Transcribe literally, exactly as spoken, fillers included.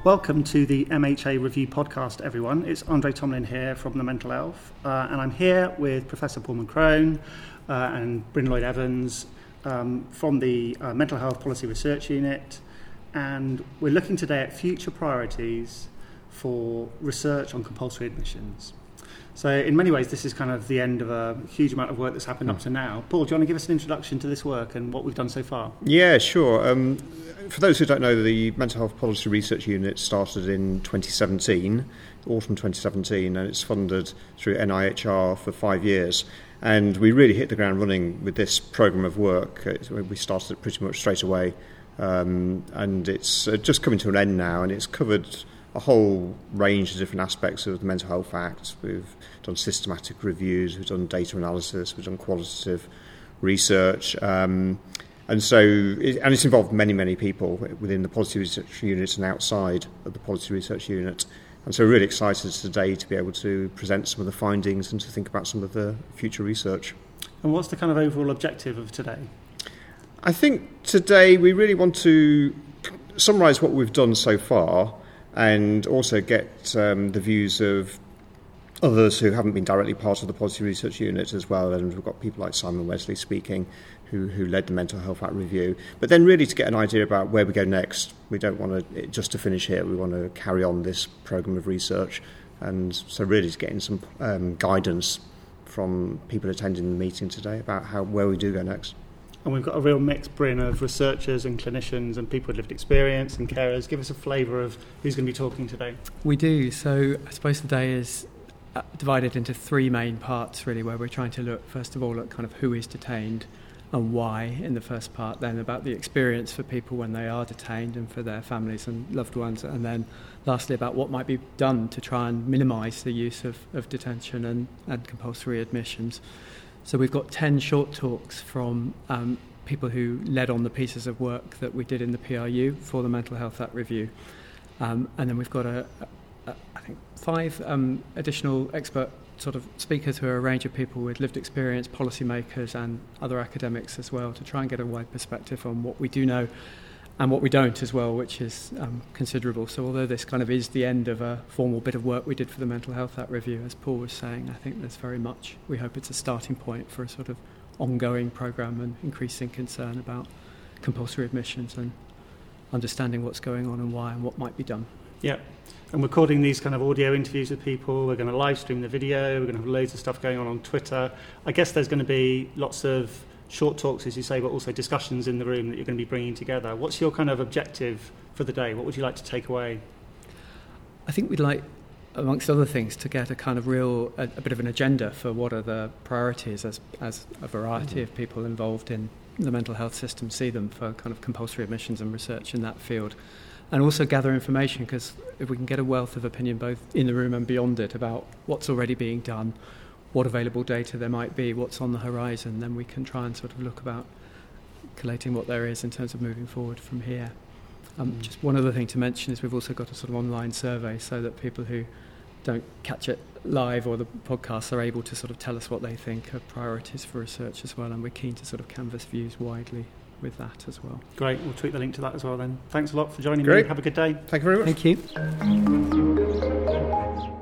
Welcome to the M H A Review podcast, everyone. It's Andre Tomlin here from the Mental Health, uh, and I'm here with Professor Paul McCrone uh, and Bryn Lloyd-Evans um, from the uh, Mental Health Policy Research Unit, and we're looking today at future priorities for research on compulsory admissions. So in many ways, this is kind of the end of a huge amount of work that's happened mm. up to now. Paul, do you want to give us an introduction to this work and what we've done so far? Yeah, sure. Um, for those who don't know, the Mental Health Policy Research Unit started in twenty seventeen, autumn twenty seventeen, and it's funded through N I H R for five years. And we really hit the ground running with this programme of work. We started it pretty much straight away, um, and it's just coming to an end now, and it's covered a whole range of different aspects of the Mental Health Act. We've done systematic reviews, we've done data analysis, we've done qualitative research, um, and so it, and it's involved many, many people within the Policy Research Unit and outside of the Policy Research Unit. And so we're really excited today to be able to present some of the findings and to think about some of the future research. And what's the kind of overall objective of today? I think today we really want to summarise what we've done so far, and also get um, the views of others who haven't been directly part of the Policy Research Unit as well. And we've got people like Simon Wesley speaking, who, who led the Mental Health Act review. But then really to get an idea about where we go next. We don't want to just to finish here. We want to carry on this programme of research. And so really to getting some um, guidance from people attending the meeting today about how where we do go next. And we've got a real mixed brin of researchers and clinicians and people with lived experience and carers. Give us a flavour of who's going to be talking today. We do. So I suppose the day is divided into three main parts, really, where we're trying to look, first of all, at kind of who is detained and why in the first part, then about the experience for people when they are detained and for their families and loved ones, and then lastly about what might be done to try and minimise the use of, of detention and, and compulsory admissions. So we've got ten short talks from um, people who led on the pieces of work that we did in the P R U for the Mental Health Act review. Um, and then we've got, a, a, a, I think, five um, additional expert sort of speakers who are a range of people with lived experience, policymakers and other academics as well, to try and get a wide perspective on what we do know and what we don't as well, which is um, considerable. So although this kind of is the end of a formal bit of work we did for the Mental Health Act review, as Paul was saying, I think there's very much, we hope it's a starting point for a sort of ongoing programme and increasing concern about compulsory admissions and understanding what's going on and why and what might be done. Yeah, and we're recording these kind of audio interviews with people. We're going to live stream the video. We're going to have loads of stuff going on on Twitter. I guess there's going to be lots of short talks, as you say, but also discussions in the room that you're going to be bringing together. What's your kind of objective for the day? What would you like to take away? I think we'd like, amongst other things, to get a kind of real, a, a bit of an agenda for what are the priorities as as a variety mm-hmm. of people involved in the mental health system see them for kind of compulsory admissions and research in that field. And also gather information, because if we can get a wealth of opinion both in the room and beyond it about what's already being done, what available data there might be, what's on the horizon, then we can try and sort of look about collating what there is in terms of moving forward from here. Um, mm. Just one other thing to mention is we've also got a sort of online survey so that people who don't catch it live or the podcasts are able to sort of tell us what they think are priorities for research as well, and we're keen to sort of canvass views widely with that as well. Great, we'll tweet the link to that as well then. Thanks a lot for joining Great. me. Have a good day. Thank you very much. Thank you.